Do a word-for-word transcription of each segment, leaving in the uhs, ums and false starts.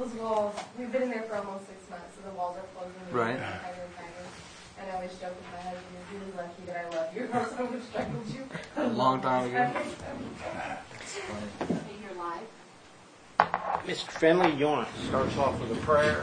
those walls, we've been in there for almost six months, so the walls are closing. Right. Tighter and tighter. And I always joke with my husband, you're really lucky that I love you, or else I would have strangled you. A long time ago. You're live. Mister Finley, you want to start us off with a prayer?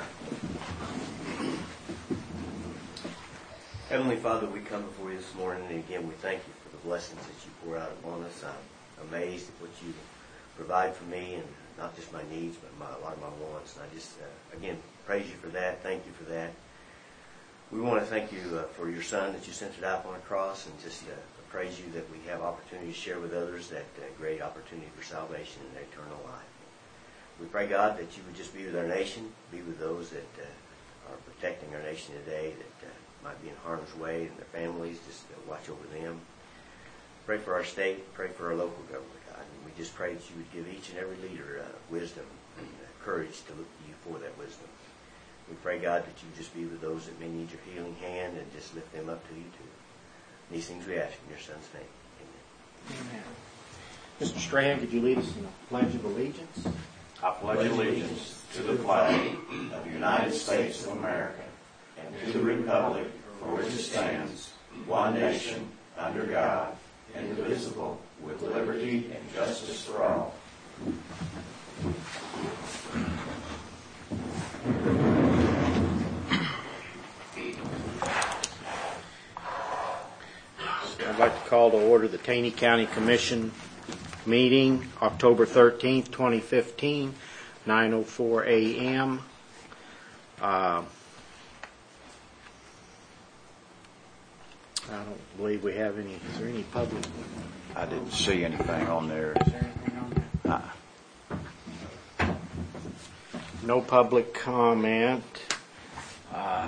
Heavenly Father, we come before you this morning, and again, we thank you for the blessings that you pour out upon us. I'm amazed at what you provide for me, and not just my needs, but my, a lot of my wants. And I just, uh, again, praise you for that. Thank you for that. We want to thank you uh, for your Son that you sent it out on a cross, and just uh, praise you that we have opportunity to share with others that uh, great opportunity for salvation and eternal life. We pray, God, that you would just be with our nation, be with those that uh, are protecting our nation today, that uh, might be in harm's way, and their families, just uh, watch over them. Pray for our state, pray for our local government, God, and we just pray that you would give each and every leader uh, wisdom and uh, courage to look to you for that wisdom. We pray, God, that you just be with those that may need your healing hand and just lift them up to you, too. These things we ask in your Son's name. Amen. Amen. Mister Strahan, could you lead us in the Pledge of Allegiance? I pledge allegiance to the flag of the United States of America and to the republic for which it stands, one nation, under God, indivisible, with liberty and justice for all. I'd like to call to order the Taney County Commission meeting, October thirteenth, twenty fifteen, nine oh four a.m. Uh, I don't believe we have any. Is there any public? I didn't see anything on there. Is there anything on there? Uh, No public comment. Uh,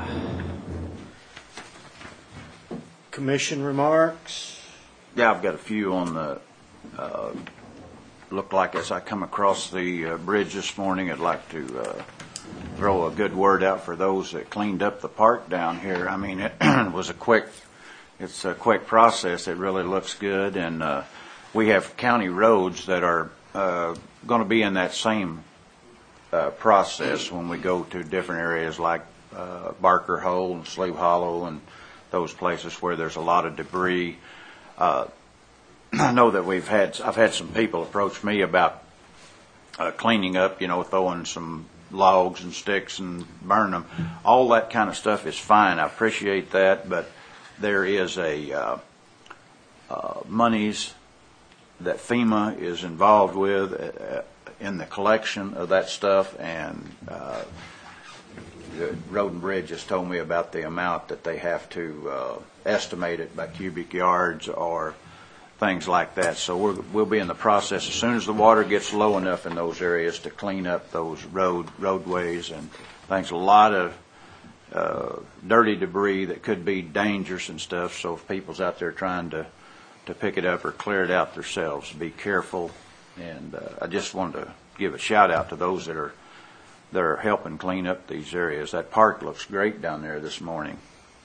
commission remarks. yeah, I've got a few on the, uh, look like as I come across the uh, bridge this morning, I'd like to uh, throw a good word out for those that cleaned up the park down here. I mean, it was a quick, it's a quick process. It really looks good, and uh, we have county roads that are uh, going to be in that same uh, process when we go to different areas like uh, Barker Hole and Slave Hollow and those places where there's a lot of debris. Uh, I know that we've had, I've had some people approach me about uh, cleaning up, you know, throwing some logs and sticks and burn them. All that kind of stuff is fine. I appreciate that, but there is a uh, uh, monies that FEMA is involved with uh, in the collection of that stuff, and uh, Road and Bridge just told me about the amount that they have to uh, estimate it by cubic yards or things like that. So we're, we'll be in the process as soon as the water gets low enough in those areas to clean up those road roadways and things. A lot of uh, dirty debris that could be dangerous and stuff. So if people's out there trying to to pick it up or clear it out themselves, be careful. And uh, I just wanted to give a shout out to those that are that are helping clean up these areas. That park looks great down there this morning.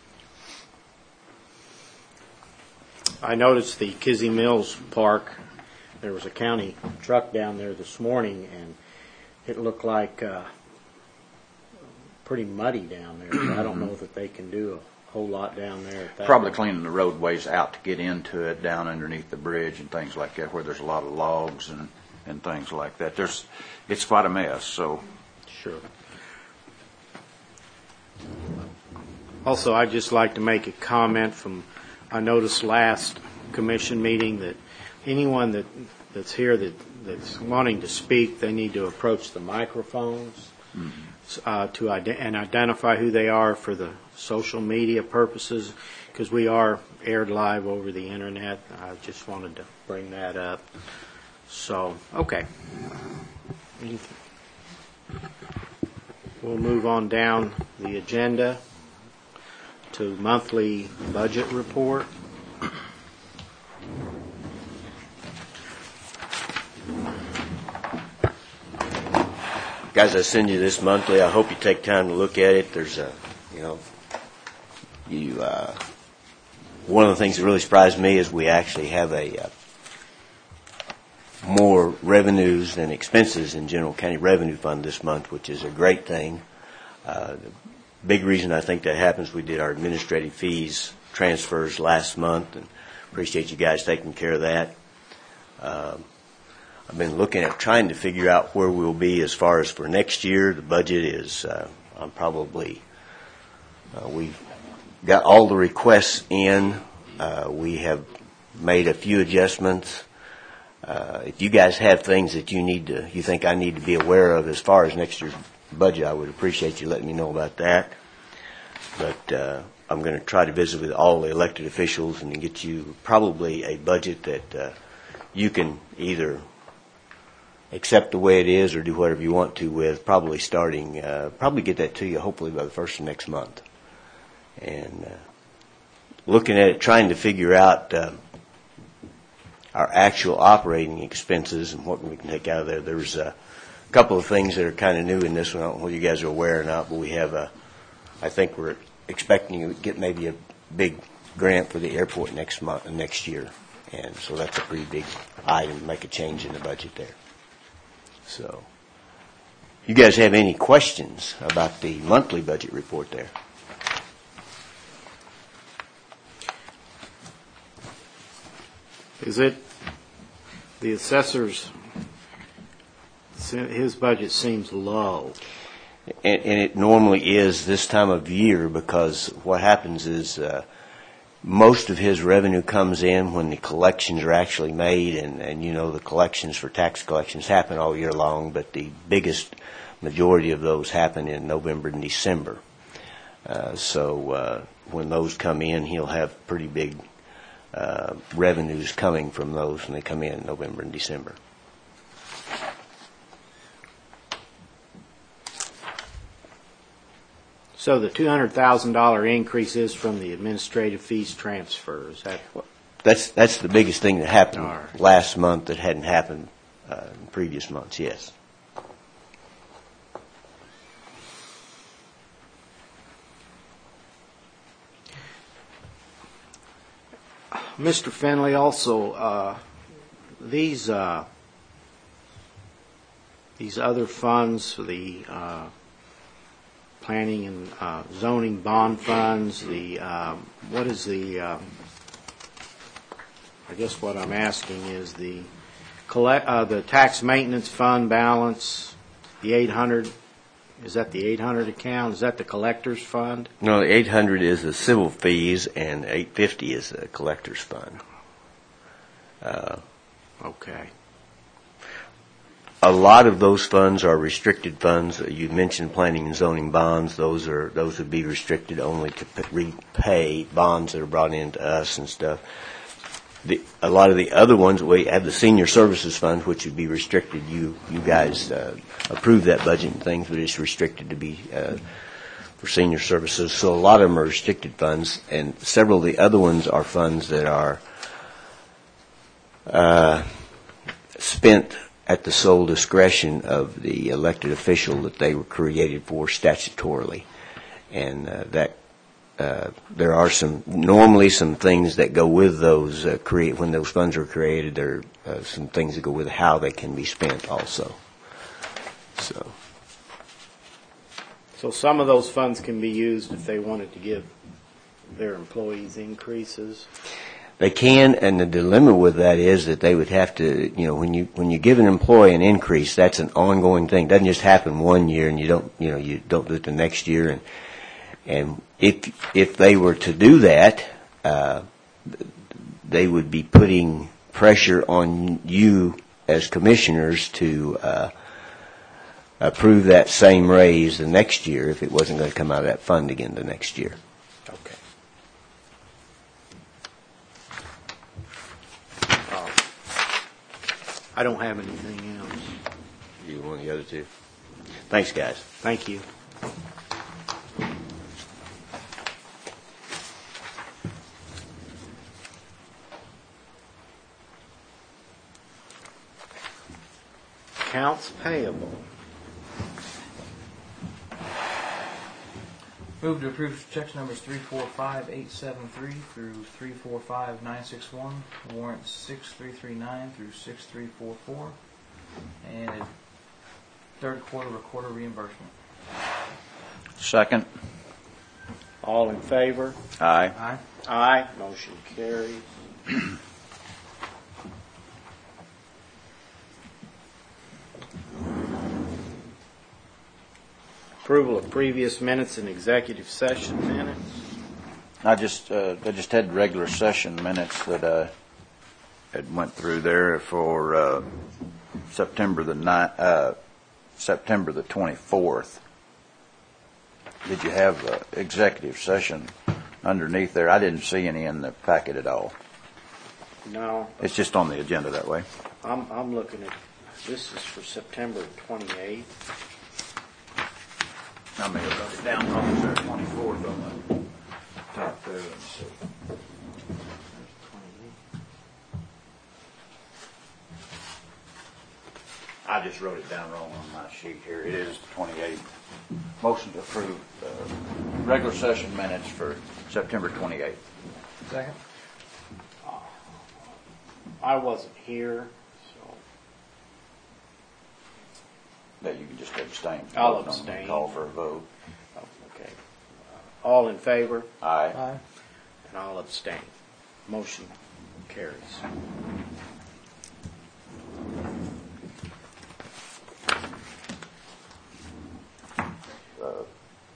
I noticed the Kizzy Mills Park. There was a county truck down there this morning, and it looked like uh, pretty muddy down there. So I don't know that they can do a whole lot down there. At that Probably point. cleaning the roadways out to get into it down underneath the bridge and things like that, where there's a lot of logs and, and things like that. There's, it's quite a mess. So. Sure. Also, I'd just like to make a comment from, I noticed last commission meeting that anyone that, that's here that, that's wanting to speak, they need to approach the microphones mm-hmm. uh, to ide- and identify who they are for the social media purposes, because we are aired live over the internet. I just wanted to bring that up. So, okay. Anything? We'll move on down the agenda to monthly budget report. Guys, I send you this monthly. I hope you take time to look at it. There's a, you know, you. Uh, one of the things that really surprised me is we actually have a uh, more revenues than expenses in general county revenue fund this month, which is a great thing. Uh, the big reason I think that happens, we did our administrative fees transfers last month, and appreciate you guys taking care of that. Um, I've been looking at trying to figure out where we'll be as far as for next year. The budget is, uh, I'm probably, uh, we've got all the requests in. Uh, we have made a few adjustments. Uh, if you guys have things that you need to, you think I need to be aware of as far as next year's budget, I would appreciate you letting me know about that. But uh, I'm going to try to visit with all the elected officials and get you probably a budget that uh, you can either accept the way it is or do whatever you want to with, probably starting, uh, probably get that to you hopefully by the first of next month. And uh, looking at it, trying to figure out uh, our actual operating expenses and what we can take out of there. There's a couple of things that are kind of new in this one. I don't know whether you guys are aware or not, but we have a, I think we're expecting to get maybe a big grant for the airport next month, next year. And so that's a pretty big item to make a change in the budget there. So, you guys have any questions about the monthly budget report there? Is it the assessor's, his budget seems low. And, and it normally is this time of year, because what happens is uh, most of his revenue comes in when the collections are actually made, and, and you know the collections for tax collections happen all year long, but the biggest majority of those happen in November and December. Uh, so uh, when those come in, he'll have pretty big uh, revenues coming from those when they come in in November and December. So the two hundred thousand dollars increase is from the administrative fees transfers. That That's that's the biggest thing that happened All right. last month that hadn't happened uh, in previous months, yes. Mister Finley, also uh, these uh, these other funds, the uh, planning and uh, zoning bond funds, the um, what is the? Uh, I guess what I'm asking is the collect uh, the tax maintenance fund balance, the eight hundred. Is that the eight hundred account? Is that the collector's fund? No, the eight hundred is the civil fees, and eight fifty is the collector's fund. Uh, Okay. a lot of those funds are restricted funds. You mentioned planning and zoning bonds; those are those would be restricted only to p- repay bonds that are brought into us and stuff. The, a lot of the other ones, we have the senior services fund, which would be restricted. You you guys uh, approve that budget and things, but it's restricted to be uh, for senior services. So a lot of them are restricted funds, and several of the other ones are funds that are uh, spent at the sole discretion of the elected official that they were created for statutorily, and uh, that. Uh, there are some normally some things that go with those uh, create when those funds are created. There are uh, some things that go with how they can be spent also. So, So some of those funds can be used if they wanted to give their employees increases. they can, and the dilemma with that is that they would have to, you know, when you when you give an employee an increase, that's an ongoing thing. It doesn't just happen one year and you don't, you know, you don't do it the next year. And and if if they were to do that, uh, they would be putting pressure on you as commissioners to uh, approve that same raise the next year if it wasn't going to come out of that fund again the next year. Okay. Uh, I don't have anything else. You want the other two? Thanks, guys. Thank you. Accounts payable. Move to approve checks numbers three four five eight seven three through three four five nine six one, warrants six three three nine through six three four four, and a third quarter recorder reimbursement. Second. All in favor? Aye. Aye. Aye. Motion carries. Approval of previous minutes and executive session minutes. I just, uh, I just had regular session minutes that I had went through there for, uh, September the ninth, uh, September the twenty-fourth. Did you have uh, executive session underneath there? I didn't see any in the packet at all. No, It's just on the agenda that way. I'm, I'm looking at, this is for September twenty-eighth. I may have got it down wrong there, twenty-fourth on the top there. Let's see. I just wrote it down wrong on my sheet here. It is the twenty-eighth. Motion to approve uh, regular session minutes for September twenty-eighth. Second. I wasn't here, so That you can just abstain. I'll Vote on- abstain. Call for a vote. oh, okay. Uh, All in favor? Aye. Aye. And I'll abstain. Motion carries. Uh,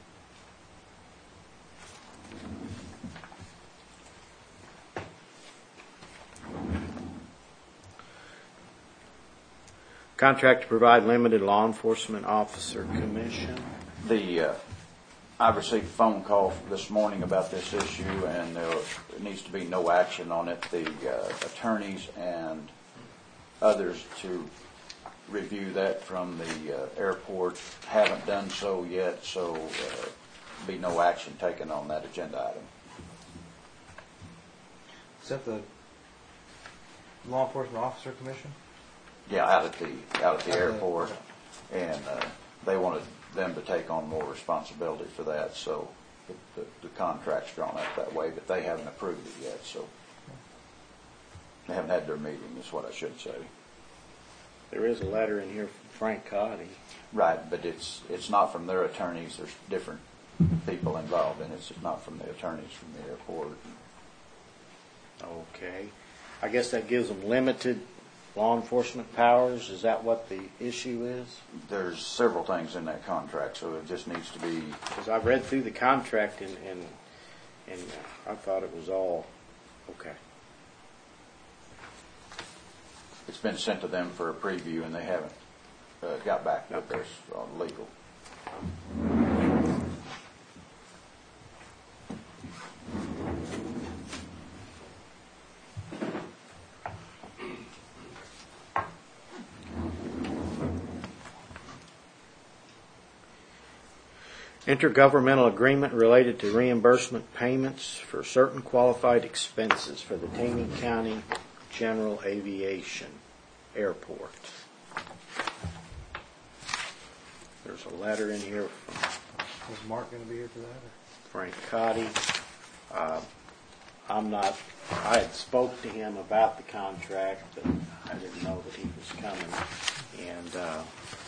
Contract to provide limited law enforcement officer commission. The, uh, I received a phone call this morning about this issue, and there needs to be no action on it. The uh, attorneys and others to review that from the uh, airport haven't done so yet, so uh, be no action taken on that agenda item. Is that the Law Enforcement Officer Commission? Yeah, out at the out at the Okay. airport, and uh, they wanted them to take on more responsibility for that, so the, the, the contract's drawn up that way, but they haven't approved it yet, so they haven't had their meeting, is what I should say. There is a letter in here from Frank Cotty. Right, but it's it's not from their attorneys. There's different people involved in it. It's not from the attorneys from the airport. Okay. I guess that gives them limited law enforcement powers. Is that what the issue is? There's several things in that contract, so it just needs to be. Because I read through the contract and, and, and I thought it was all okay. It's been sent to them for a preview, and they haven't uh, got back with us on legal. Intergovernmental agreement related to reimbursement payments for certain qualified expenses for the Taney County General Aviation Airport. There's a letter in here from Was Mark going to be here for that? Or? Frank Cotty. Uh, I'm not, I had spoke to him about the contract, but I didn't know that he was coming. And uh,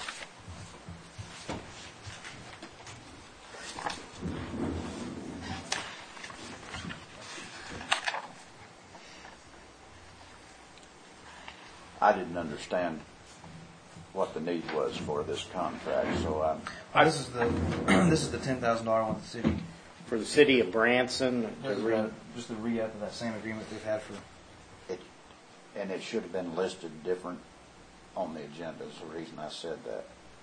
I didn't understand what the need was for this contract, so I'm. Oh, this is the this is the ten thousand dollar one with the city. for the city of Branson, to This is re- the- just the re-up of that same agreement they've had for. It, and it should have been listed different on the agenda, is the reason I said that.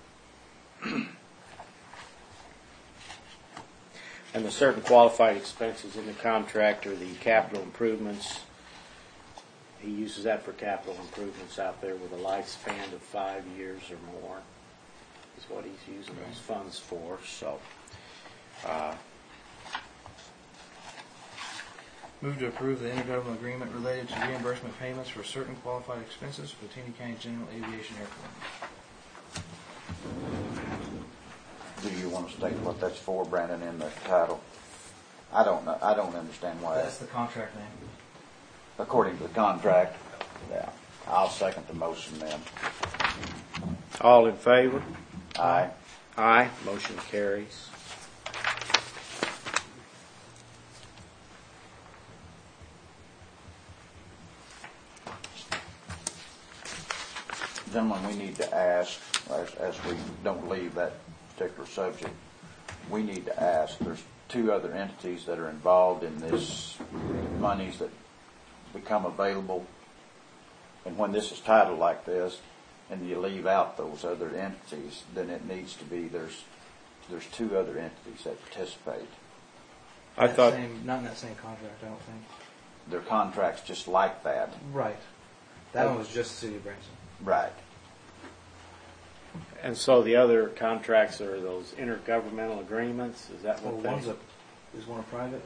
and the certain qualified expenses in the contract are the capital improvements. He uses that for capital improvements out there with a lifespan of five years or more is what he's using those funds for. So, uh, Move to approve the intergovernmental agreement related to reimbursement payments for certain qualified expenses for the Taney County General Aviation Airport. do you want to state what that's for, Brandon, in the title? I don't know, I don't understand why. That's the contract name. According to the contract, yeah. I'll second the motion then. All in favor? Aye. Aye. Motion carries. Gentlemen, we need to ask, as, as we don't leave that particular subject, we need to ask, there's two other entities that are involved in this monies that become available. And when this is titled like this, and you leave out those other entities, then it needs to be, there's, there's two other entities that participate. I That thought, same, not in that same contract, I don't think. Their contracts just like that. Right. That one was just the city of Branson. Right. and so the other contracts are those intergovernmental agreements? Is that Well, what they? one's a, is one a private?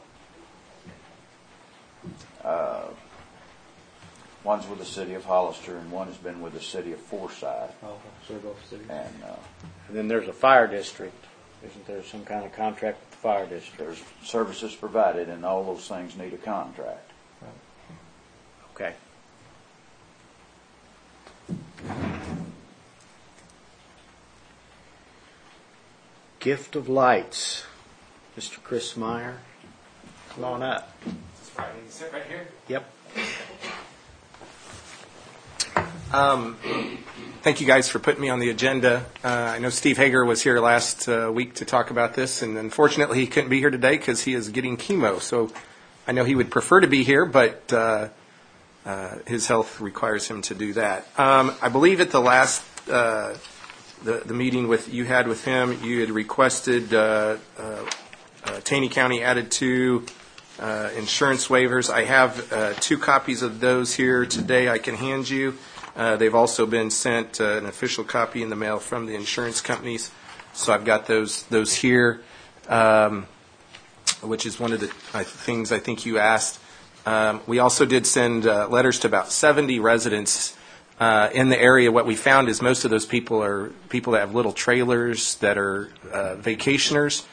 Uh, one's with the city of Hollister, and one has been with the city of Forsyth. Oh, okay. So they're both cities. And uh, And then there's a fire district. Isn't there some kind of contract with the fire district? there's services provided, and all those things need a contract. Okay. Gift of Lights, Mister Chris Meyer. Come on up. That's right. You sit right here. Yep. Um, thank you guys for putting me on the agenda. Uh, I know Steve Hager was here last uh, week to talk about this, and unfortunately he couldn't be here today because he is getting chemo. So I know he would prefer to be here, but uh, uh, his health requires him to do that. Um, I believe at the last uh, the the meeting with you had with him, you had requested uh, uh, uh, Taney County added to uh, insurance waivers. I have uh, two copies of those here today. I can hand you. Uh, they've also been sent uh, an official copy in the mail from the insurance companies, so I've got those those here, um, which is one of the uh, things I think you asked. Um, we also did send uh, letters to about seventy residents uh, in the area. What we found is most of those people are people that have little trailers that are uh, vacationers.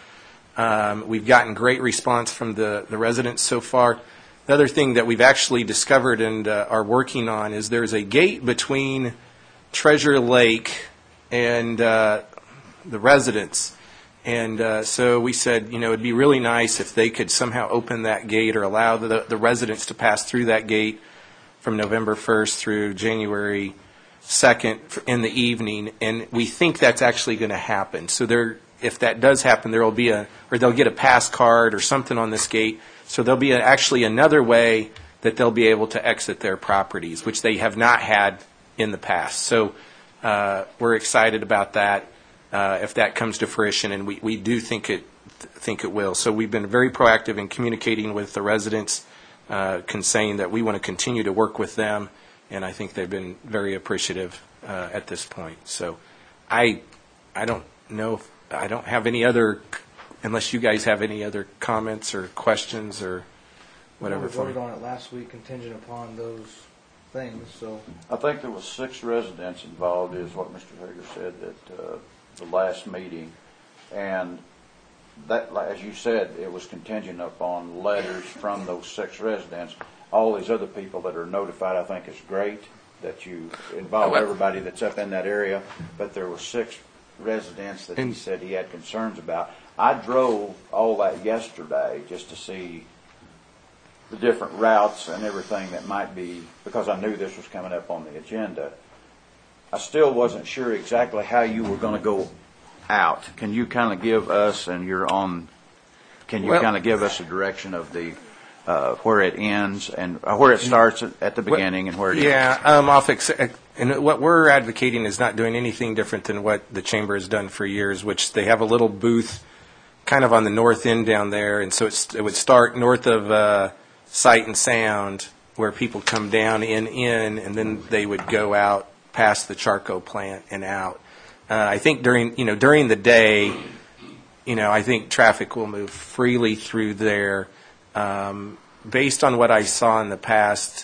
Um, we've gotten great response from the, the residents so far. The other thing that we've actually discovered and uh, are working on is there's a gate between Treasure Lake and uh, the residents. And uh, so we said, you know, it'd be really nice if they could somehow open that gate or allow the, the residents to pass through that gate from November first through January second in the evening. And we think that's actually going to happen. So there, if that does happen, there will be a, or they'll get a pass card or something on this gate. So there'll be a, actually another way that they'll be able to exit their properties, which they have not had in the past. So uh, we're excited about that uh, if that comes to fruition, and we, we do think it think it will. So we've been very proactive in communicating with the residents, uh, saying that we want to continue to work with them, and I think they've been very appreciative uh, at this point. So I I don't know if I don't have any other. Unless you guys have any other comments or questions or whatever. We for voted me. on it last week contingent upon those things, so. I think there was six residents involved, is what Mister Hager said at uh, the last meeting. And that, like, as you said, it was contingent upon letters from those six residents. All these other people that are notified, I think, is great that you involve everybody that's up in that area. But there were six residents that he And- said he had concerns about. I drove all that yesterday just to see the different routes and everything that might be, because I knew this was coming up on the agenda. I still wasn't sure exactly how you were going to go out. Can you kind of give us, and you're on, can you Well- kind of give us a direction of the, uh, where it ends and uh, where it starts at, at the beginning and where it ends? Yeah, um, off ex- and what we're advocating is not doing anything different than what the chamber has done for years, which they have a little booth kind of on the north end down there, and so it's, it would start north of uh, Sight and Sound, where people come down in in, and then they would go out past the Charco plant and out. Uh, I think during you know during the day, you know, I think traffic will move freely through there. Um, based on what I saw in the past,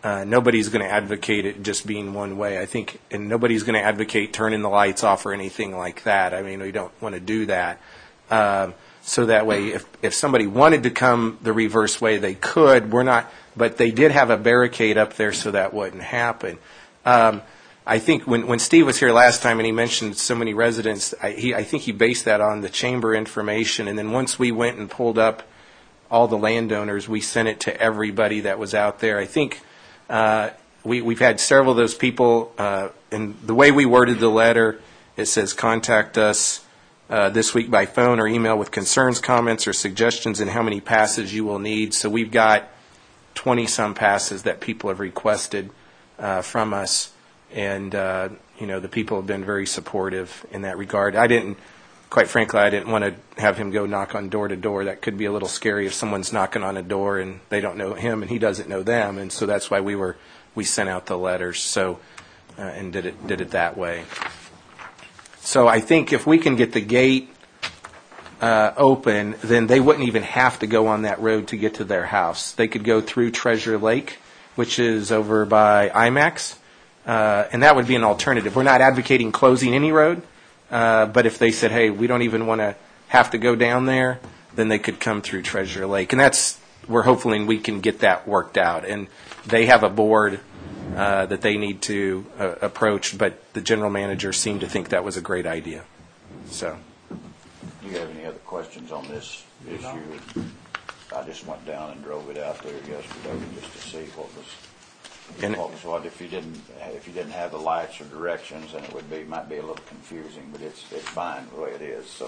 uh, nobody's going to advocate it just being one way. I think, and nobody's going to advocate turning the lights off or anything like that. I mean, we don't want to do that. Um, so that way, if, if somebody wanted to come the reverse way, they could. We're not, but they did have a barricade up there so that wouldn't happen. Um, I think when, when Steve was here last time and he mentioned so many residents, I, he, I think he based that on the chamber information. And then once we went and pulled up all the landowners, we sent it to everybody that was out there. I think uh, we, we've had several of those people, uh, and the way we worded the letter, it says contact us uh, this week by phone or email with concerns, comments, or suggestions and how many passes you will need. So we've got twenty-some passes that people have requested uh, from us. And, uh, you know, the people have been very supportive in that regard. I didn't, quite frankly, I didn't want to have him go knock on door to door. That could be a little scary if someone's knocking on a door and they don't know him and he doesn't know them. And so that's why we were, we sent out the letters, so, uh, and did it, did it that way. So I think if we can get the gate uh, open, then they wouldn't even have to go on that road to get to their house. They could go through Treasure Lake, which is over by IMAX. Uh, and that would be an alternative. We're not advocating closing any road, uh, but if they said, hey, we don't even want to have to go down there, then they could come through Treasure Lake. And that's, we're hoping we can get that worked out. And they have a board uh, that they need to uh, approach, but the general manager seemed to think that was a great idea. So, Do you have any other questions on this issue? I just went down and drove it out there yesterday just to see what was... And, What was what if you didn't if you didn't have the lights or directions, then it would be might be a little confusing, but it's it's fine the way it is. So,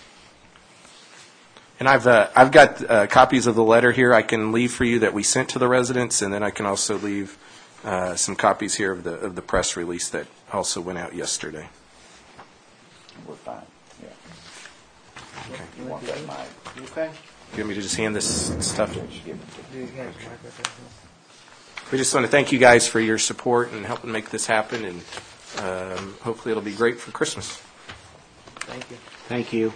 and I've uh, I've got uh, copies of the letter here I can leave for you that we sent to the residents, and then I can also leave uh, some copies here of the of the press release that also went out yesterday. we're fine. Yeah. Okay. You want that mic? Okay. You want me to just hand this stuff? Just give it to Do you have a microphone? We just want to thank you guys for your support and helping make this happen, and um, hopefully it'll be great for Christmas. Thank you. Thank you.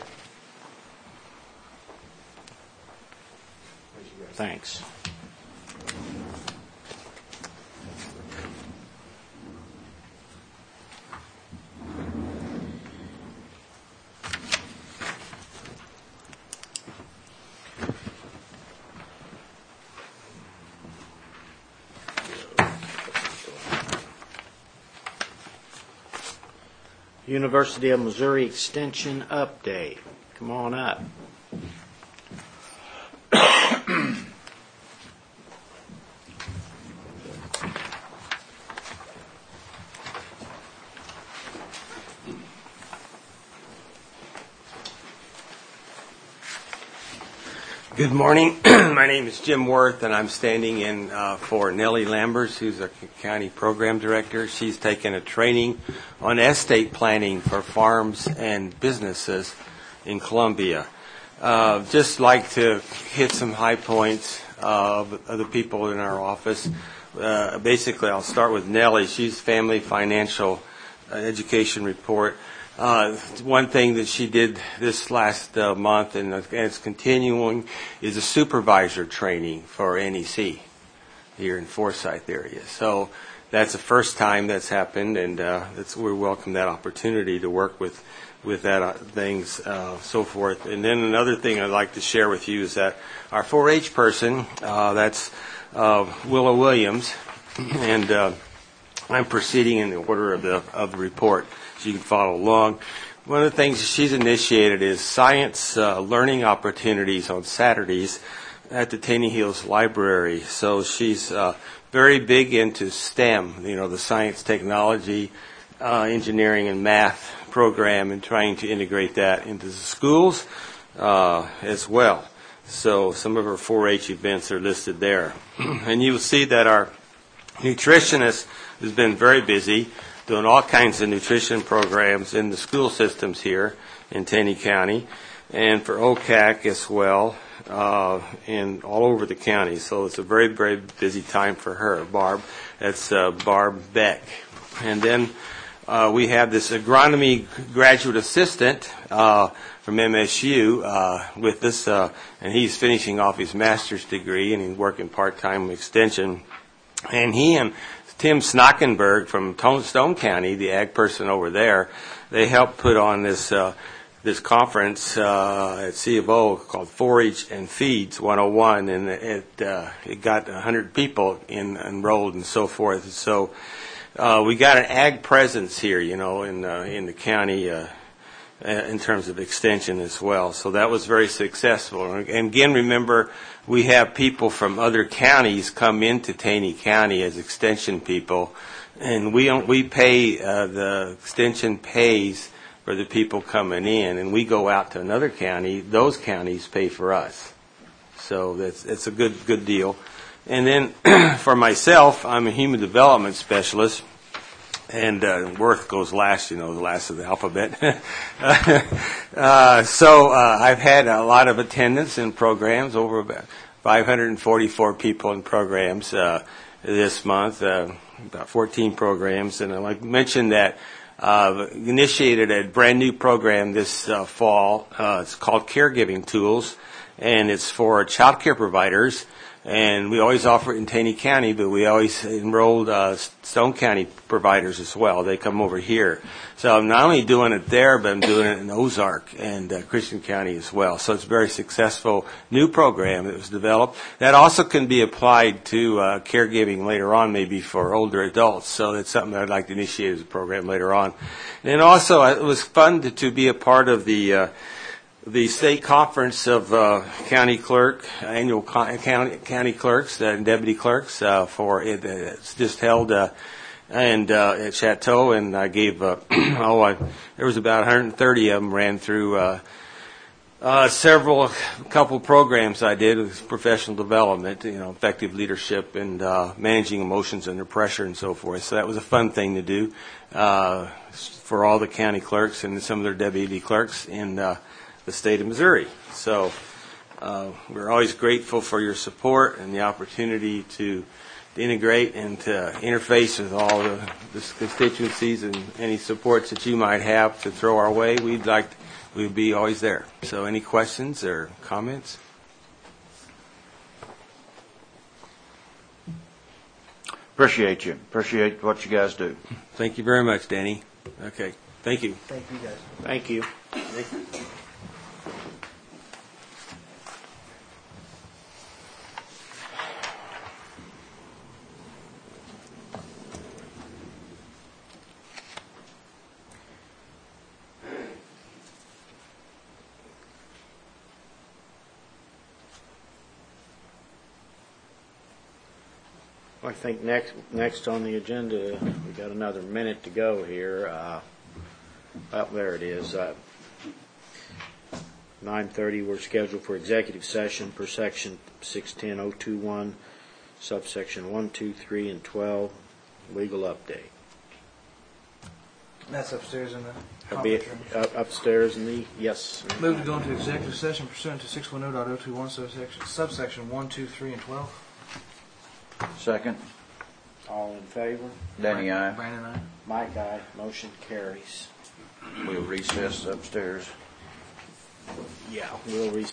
Thanks. University of Missouri Extension update. Come on up. Good morning. My name is Jim Worth, and I'm standing in uh, for Nellie Lambers, who's a county program director. She's taken a training on estate planning for farms and businesses in Columbia. Uh, just like to hit some high points of, of the people in our office. Uh, basically, I'll start with Nellie. She's Family Financial uh, Education Report. Uh, one thing that she did this last uh, month, and it's continuing, is a supervisor training for N E C here in Forsyth area. So that's the first time that's happened, and uh, it's, we welcome that opportunity to work with with that uh, things, uh, so forth. And then another thing I'd like to share with you is that our four H person, uh, that's uh, Willow Williams, and uh, I'm proceeding in the order of the of the report. You can follow along. One of the things she's initiated is science uh, learning opportunities on Saturdays at the Taney Hills Library. So she's uh, very big into STEM, you know, the science, technology, uh, engineering, and math program, and trying to integrate that into the schools uh, as well. So some of her four H events are listed there. And you will see that our nutritionist has been very busy doing all kinds of nutrition programs in the school systems here in Taney County, and for O C A C as well, uh, and all over the county. So it's a very, very busy time for her, Barb. That's uh, Barb Beck. And then uh, we have this agronomy graduate assistant uh, from M S U uh, with us, uh, and he's finishing off his master's degree, and he's working part-time extension And he and Tim Snockenberg from Tone- Stone County, the ag person over there, they helped put on this uh, this conference uh, at C of O called Forage and Feeds one oh one, and it uh, it got one hundred people in, enrolled and so forth. So uh, we got an ag presence here, you know, in uh, in the county. Uh, in terms of extension as well. So that was very successful. And again, remember, we have people from other counties come into Taney County as extension people, and we don't, we pay, uh, the extension pays for the people coming in, and we go out to another county, those counties pay for us. So that's, it's a good, good deal. And then for myself, I'm a human development specialist. And uh, Worth goes last, you know, the last of the alphabet. uh, so uh, I've had a lot of attendance in programs, over about five hundred forty-four people in programs uh, this month, uh, about fourteen programs. And I'd like to mention that uh, initiated a brand new program this uh, fall. Uh, it's called Caregiving Tools, and it's for child care providers. And we always offer it in Taney County, but we always enrolled uh, Stone County providers as well. They come over here. So I'm not only doing it there, but I'm doing it in Ozark and uh, Christian County as well. So it's a very successful new program that was developed. That also can be applied to uh, caregiving later on, maybe for older adults. So that's something that I'd like to initiate as a program later on. And also, it was fun to, to be a part of the uh, the state conference of uh, county clerk, annual co- county, county clerks uh, and deputy clerks uh, for it. It's just held uh, and uh, at Chateau, and I gave uh, oh, I, there was about one hundred thirty of them ran through uh, uh, several, couple programs I did with professional development, you know, effective leadership and uh, managing emotions under pressure and so forth. So that was a fun thing to do uh, for all the county clerks and some of their deputy clerks in uh, the state of Missouri. So uh, we're always grateful for your support and the opportunity to, to integrate and to interface with all the, the constituencies and any supports that you might have to throw our way. We'd like to, we'd be always there. So any questions or comments? Appreciate you. Appreciate what you guys do. Thank you very much, Danny. Okay. Thank you. Thank you, guys. Thank you. Thank you. I think next next on the agenda, we got another minute to go here. Uh, oh, there it is. Uh, nine thirty, we're scheduled for executive session per section six ten oh two one, subsection one, two, three, and twelve, legal update. That's upstairs in the That'll be conference room. up, upstairs in the, yes. Move to go into executive session pursuant to six ten oh two one subsection, subsection one, two, three, and twelve. Second. All in favor? Danny, aye. Brandon, aye. Mike, aye. Motion carries. We'll recess upstairs. Yeah, we'll recess.